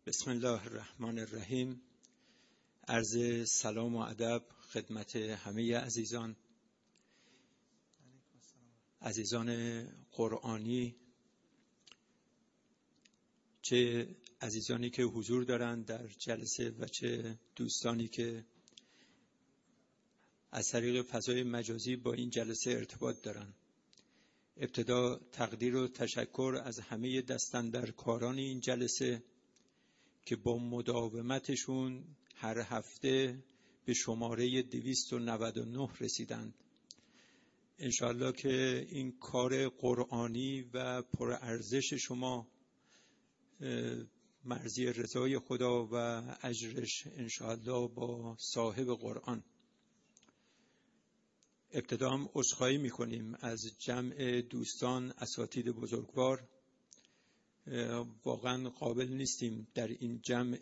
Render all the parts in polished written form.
بسم الله الرحمن الرحیم. عرض سلام و ادب خدمت همه عزیزان قرآنی، چه عزیزانی که حضور دارند در جلسه و چه دوستانی که از طریق فضای مجازی با این جلسه ارتباط دارند. ابتدا تقدیر و تشکر از همه دستاندرکاران این جلسه که با مداومتشون هر هفته به شماره 299 رسیدند. انشاءالله که این کار قرآنی و پرارزش شما مرضی رضای خدا و اجرش انشاءالله با صاحب قرآن. ابتدا هم عذرخواهی میکنیم از جمع دوستان اساتید بزرگوار. واقعا قابل نیستیم در این جمع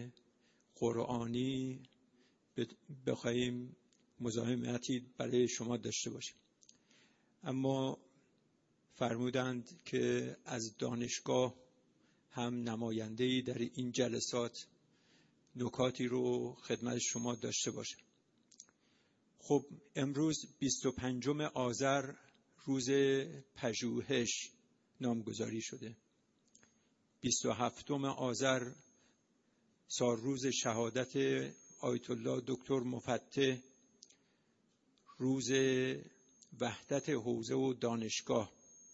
قرآنی بخواهیم مزاحمتی برای شما داشته باشیم، اما فرمودند که از دانشگاه هم نماینده‌ای در این جلسات نکاتی رو خدمت شما داشته باشه. خب امروز 25 آذر روز پژوهش نامگذاری شده. 27 آذر سالروز شهادت آیت الله دکتر مفتح، روز وحدت حوزه و دانشگاه.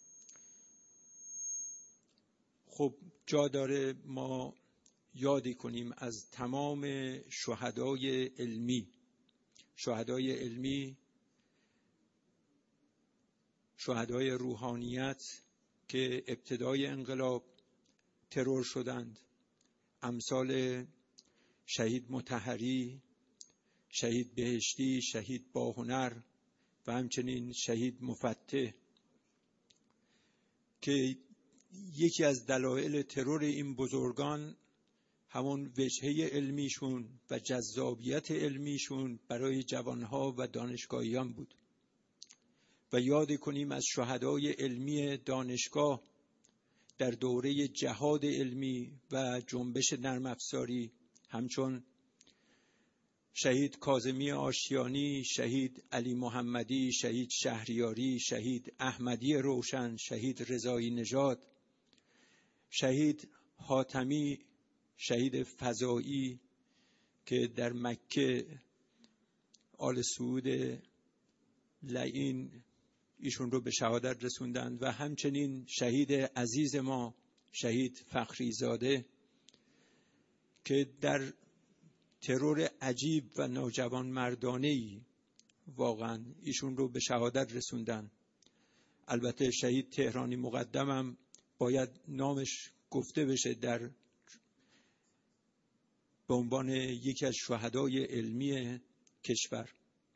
خب جا داره ما یادی کنیم از تمام شهدای علمی، شهدای روحانیت که ابتدای انقلاب ترور شدند، امثال شهید مطهری، شهید بهشتی، شهید باهنر و همچنین شهید مفتح، که یکی از دلایل ترور این بزرگان همون وجهه علمیشون و جذابیت علمیشون برای جوانها و دانشگاهیان بود. و یاد کنیم از شهدای علمی دانشگاه در دوره جهاد علمی و جنبش نرم افزاری، همچون شهید کاظمی آشتیانی، شهید علی محمدی، شهید شهریاری، شهید احمدی روشن، شهید رضایی نژاد، شهید حاتمی، شهید فضایی که در مکه آل سعود لعین ایشون رو به شهادت رسوندند، و همچنین شهید عزیز ما شهید فخریزاده که در ترور عجیب و نوجوان مردانه‌ای واقعا ایشون رو به شهادت رسوندند. البته شهید تهرانی مقدمم باید نامش گفته بشه به عنوان یکی از شهدای علمی کشور.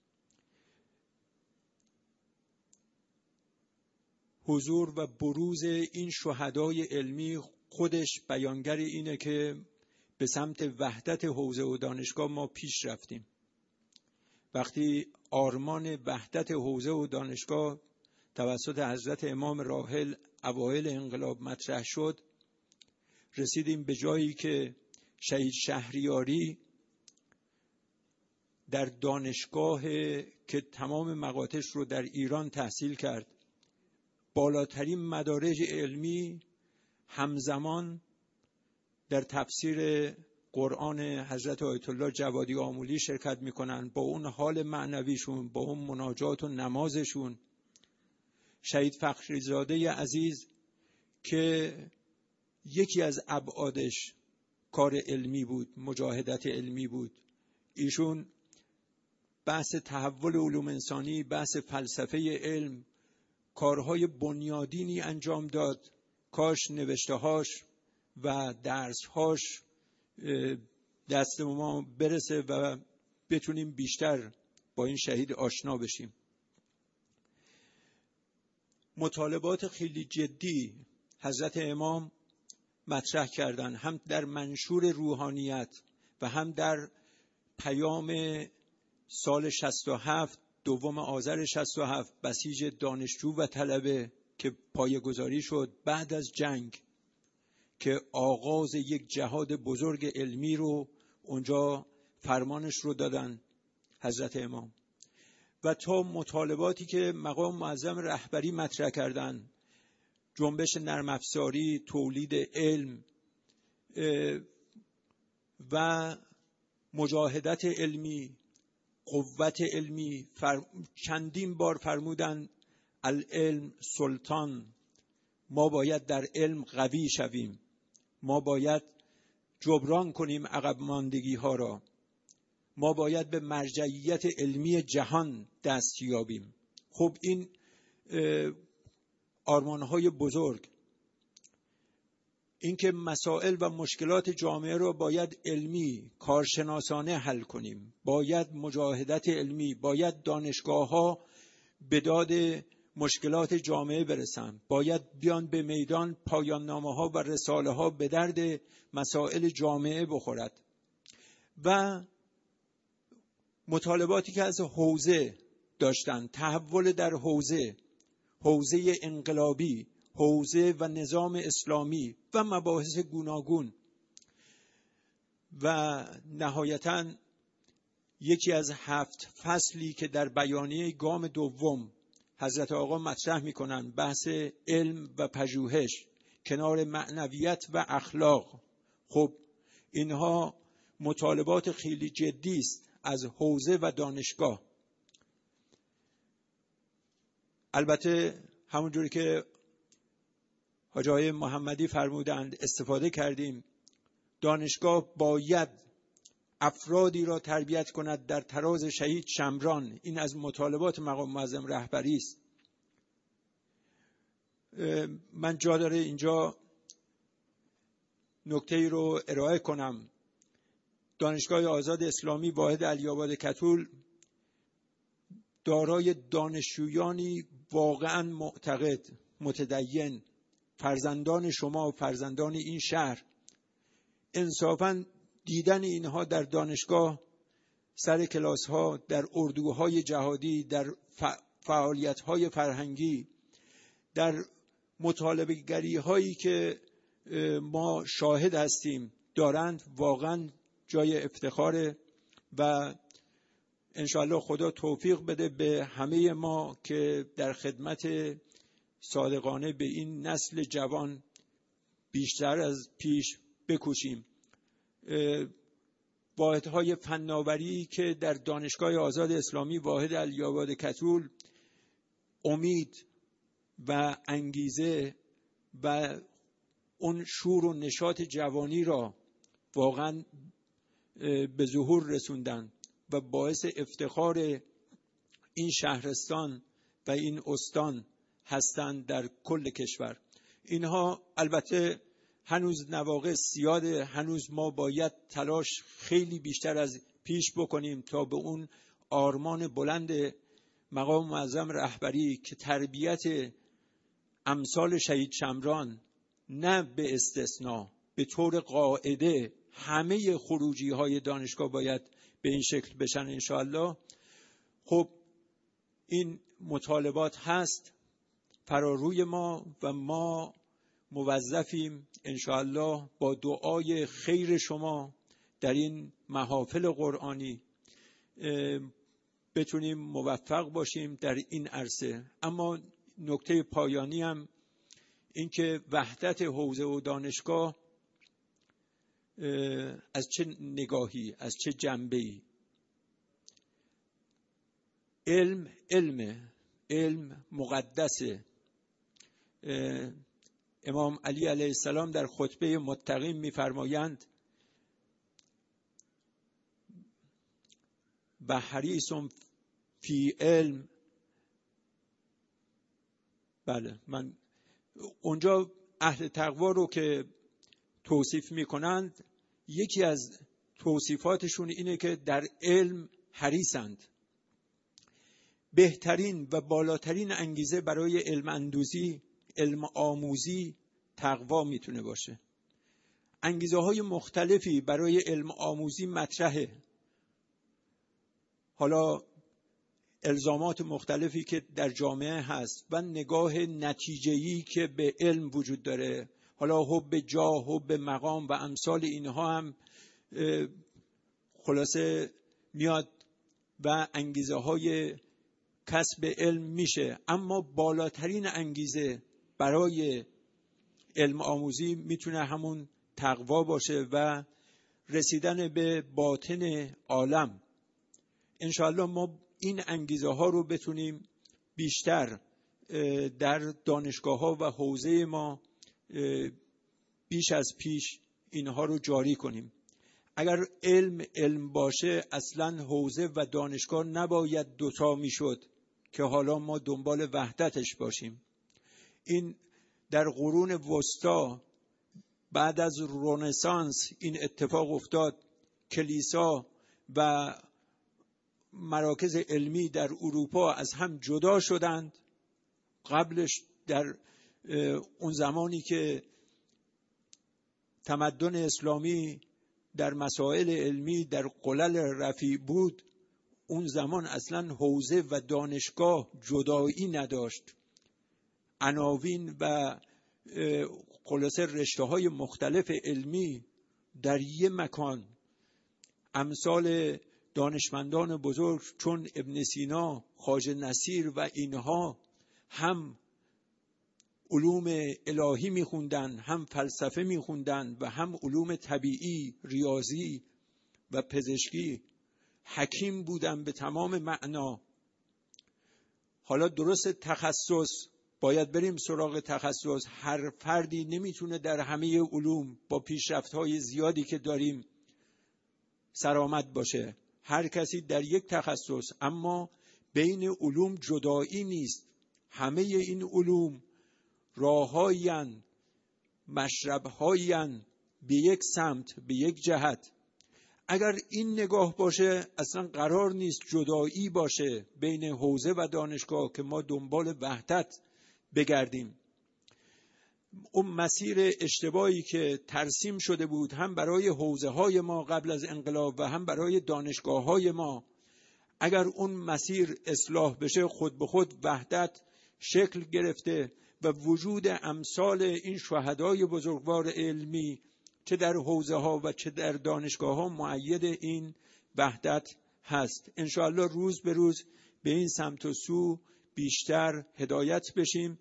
حضور و بروز این شهدای علمی خودش بیانگر اینه که به سمت وحدت حوزه و دانشگاه ما پیش رفتیم. وقتی آرمان وحدت حوزه و دانشگاه توسط حضرت امام راحل اوایل انقلاب مطرح شد، رسیدیم به جایی که شهید شهریاری در دانشگاه که تمام مقاطعش رو در ایران تحصیل کرد، بالاترین مدارج علمی، همزمان در تفسیر قرآن حضرت آیت الله جوادی آمولی شرکت میکنن با اون حال معنویشون، با اون مناجات و نمازشون. شهید فخریزاده عزیز که یکی از ابعادش کار علمی بود، مجاهدت علمی بود، ایشون بحث تحول علوم انسانی، بحث فلسفه علم، کارهای بنیادینی انجام داد. کاش نوشته‌هاش و درس‌هاش دست ما برسه و بتونیم بیشتر با این شهید آشنا بشیم. مطالبات خیلی جدی حضرت امام مطرح کردن، هم در منشور روحانیت و هم در پیام سال 67 دوم آذر 67 بسیج دانشجو و طلبه که پایه‌گذاری شد بعد از جنگ، که آغاز یک جهاد بزرگ علمی رو اونجا فرمانش رو دادن حضرت امام، و تا مطالباتی که مقام معظم رهبری مطرح کردن، جنبش نرم افزاری، تولید علم و مجاهدت علمی، قوت علمی. چندین بار فرمودن العلم سلطان، ما باید در علم قوی شویم، ما باید جبران کنیم عقب ماندگی ها را، ما باید به مرجعیت علمی جهان دست یابیم. خب این آرمان‌های بزرگ، اینکه مسائل و مشکلات جامعه رو باید علمی، کارشناسانه حل کنیم، باید مجاهدت علمی، باید دانشگاه‌ها به داد مشکلات جامعه برسن، باید بیان به میدان پایان نامه‌ها و رساله‌ها به درد مسائل جامعه بخورد. و مطالباتی که از حوزه داشتن، تحول در حوزه انقلابی، حوزه و نظام اسلامی و مباحث گوناگون. و نهایتاً یکی از 7 فصلی که در بیانیه گام دوم حضرت آقا مطرح می‌کنن، بحث علم و پژوهش کنار معنویت و اخلاق. خب اینها مطالبات خیلی جدی است از حوزه و دانشگاه. البته همونجوری که حاجی آقای محمدی فرمودند استفاده کردیم، دانشگاه باید افرادی را تربیت کند در تراز شهید شمران. این از مطالبات مقام معظم رهبری است. من جا داره اینجا نکته‌ای رو ارائه کنم. دانشگاه آزاد اسلامی واحد علی‌آباد کتول دارای دانشجویانی واقعاً معتقد، متدین، فرزندان شما و فرزندان این شهر. انصافاً دیدن اینها در دانشگاه، سر کلاس‌ها، در اردوهای جهادی، در فعالیت‌های فرهنگی، در مطالبه‌گری‌هایی که ما شاهد هستیم دارند، واقعاً جای افتخاره. و انشاءالله خدا توفیق بده به همه ما که در خدمت صادقانه به این نسل جوان بیشتر از پیش بکوشیم. واحدهای فناوری که در دانشگاه آزاد اسلامی واحد علی‌آباد کتول امید و انگیزه و اون شور و نشاط جوانی را واقعا به ظهور رسوندن و باعث افتخار این شهرستان و این استان هستند در کل کشور. اینها البته هنوز نواقص زیاده، هنوز ما باید تلاش خیلی بیشتر از پیش بکنیم تا به اون آرمان بلند مقام معظم رهبری که تربیت امثال شهید شمران، نه به استثناء، به طور قاعده همه خروجی های دانشگاه باید به این شکل بشن انشاءالله. خب این مطالبات هست فراروی ما و ما موظفیم انشاءالله با دعای خیر شما در این محافل قرآنی بتونیم موفق باشیم در این عرصه. اما نکته پایانی هم این که وحدت حوزه و دانشگاه از چه نگاهی، از چه جنبه‌ای؟ علم مقدسه. امام علی علیه السلام در خطبه متقین می‌فرمایند و حریص فی علم. بله، من اونجا اهل تقوا رو که توصیف میکنند، یکی از توصیفاتشون اینه که در علم حریصند. بهترین و بالاترین انگیزه برای علم اندوزی، علم آموزی تقوا میتونه باشه. انگیزه های مختلفی برای علم آموزی مطرحه. حالا الزامات مختلفی که در جامعه هست و نگاه نتیجه‌ای که به علم وجود داره، حالا حب جاه، حب مقام و امثال اینها هم خلاصه میاد و انگیزه های کسب علم میشه. اما بالاترین انگیزه برای علم آموزی میتونه همون تقوا باشه و رسیدن به باطن عالم. انشاءالله ما این انگیزه ها رو بتونیم بیشتر در دانشگاه ها و حوزه ما بیش از پیش اینها رو جاری کنیم. اگر علم باشه اصلا حوزه و دانشگاه نباید دوتا میشد که حالا ما دنبال وحدتش باشیم. این در قرون وسطا بعد از رنسانس این اتفاق افتاد. کلیسا و مراکز علمی در اروپا از هم جدا شدند. قبلش در اون زمانی که تمدن اسلامی در مسائل علمی در قلل رفیع بود، اون زمان اصلا حوزه و دانشگاه جدایی نداشت. عناوین و خلاصه رشته‌های مختلف علمی در یک مکان. امثال دانشمندان بزرگ چون ابن سینا، خواجه نصیر و اینها هم علوم الهی میخوندن، هم فلسفه میخوندن و هم علوم طبیعی، ریاضی و پزشکی. حکیم بودن به تمام معنا. حالا درست تخصص، باید بریم سراغ تخصص. هر فردی نمیتونه در همه علوم با پیشرفت‌های زیادی که داریم سرآمد باشه. هر کسی در یک تخصص، اما بین علوم جدایی نیست. همه این علوم راه‌هایند، مشرب‌هایند به یک سمت، به یک جهت. اگر این نگاه باشه اصلا قرار نیست جدایی باشه بین حوزه و دانشگاه که ما دنبال وحدت بگردیم. اون مسیر اشتباهی که ترسیم شده بود هم برای حوزه های ما قبل از انقلاب و هم برای دانشگاه های ما، اگر اون مسیر اصلاح بشه خود به خود وحدت شکل گرفته و وجود امثال این شهدای بزرگوار علمی چه در حوزه ها و چه در دانشگاه ها مؤید این وحدت هست. انشاءالله روز به روز به این سمت و سو بیشتر هدایت بشیم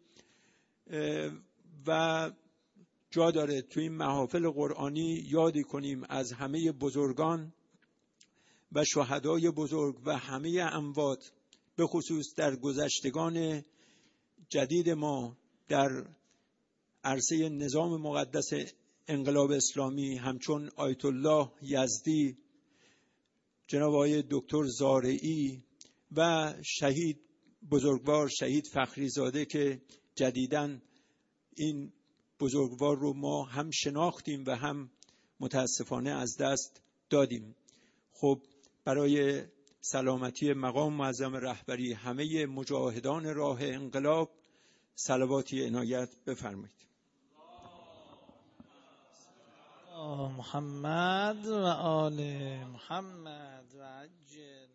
و جا داره تو این محافل قرآنی یادی کنیم از همه بزرگان و شهدای بزرگ و همه اموات، به خصوص در گذشتگان جدید ما در عرصه نظام مقدس انقلاب اسلامی، همچون آیت الله یزدی، جناب آقای دکتر زارعی و شهید بزرگوار شهید فخریزاده که جدیداً این بزرگوار رو ما هم شناختیم و هم متاسفانه از دست دادیم. خب برای سلامتی مقام معظم رهبری همه مجاهدان راه انقلاب صلواتی عنایت بفرمایید. محمد و آل محمد و عجل